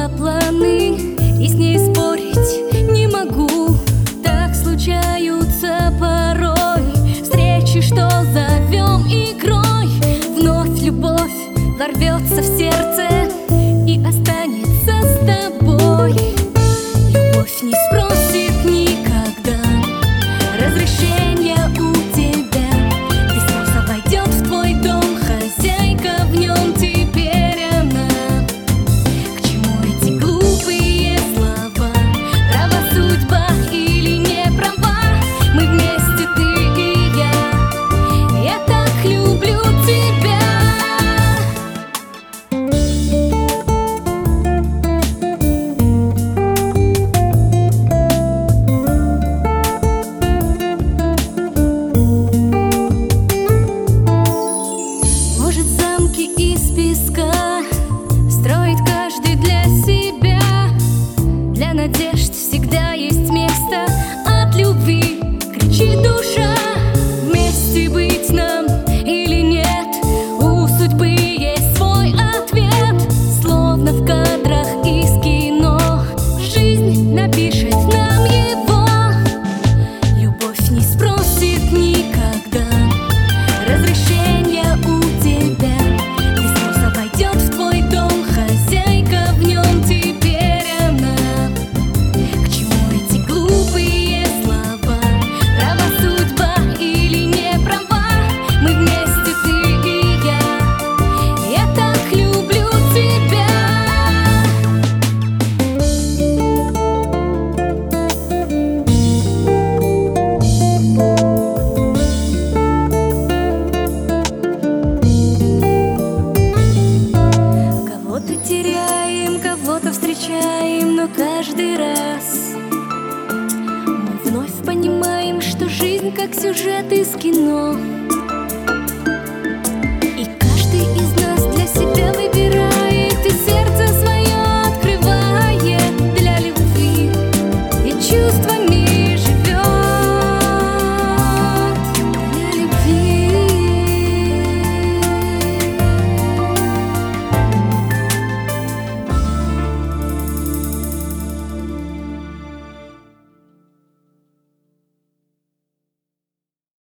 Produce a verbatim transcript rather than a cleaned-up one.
была планы, и с ней спорить не могу. Так случаются порой встречи, что зовем игрой. Вновь любовь ворвется в сердце и останется с тобой. Любовь не спросит никогда разрешения у тебя. Без спроса войдет в твой дом, хозяйка в нем теперь она. К чему эти глупые слова? Права судьба или не права? Мы вместе, ты и я. Я так люблю тебя. Из песка строит каждый для себя. Для надежд всегда есть место. От любви кричит душа. Вместе быть нам или нет? У судьбы есть свой ответ. Словно в кадрах из кино жизнь напишет нам его. Любовь не спросит никогда разрешения у тебя. Кого-то встречаем, но каждый раз мы вновь понимаем, что жизнь как сюжет из кино.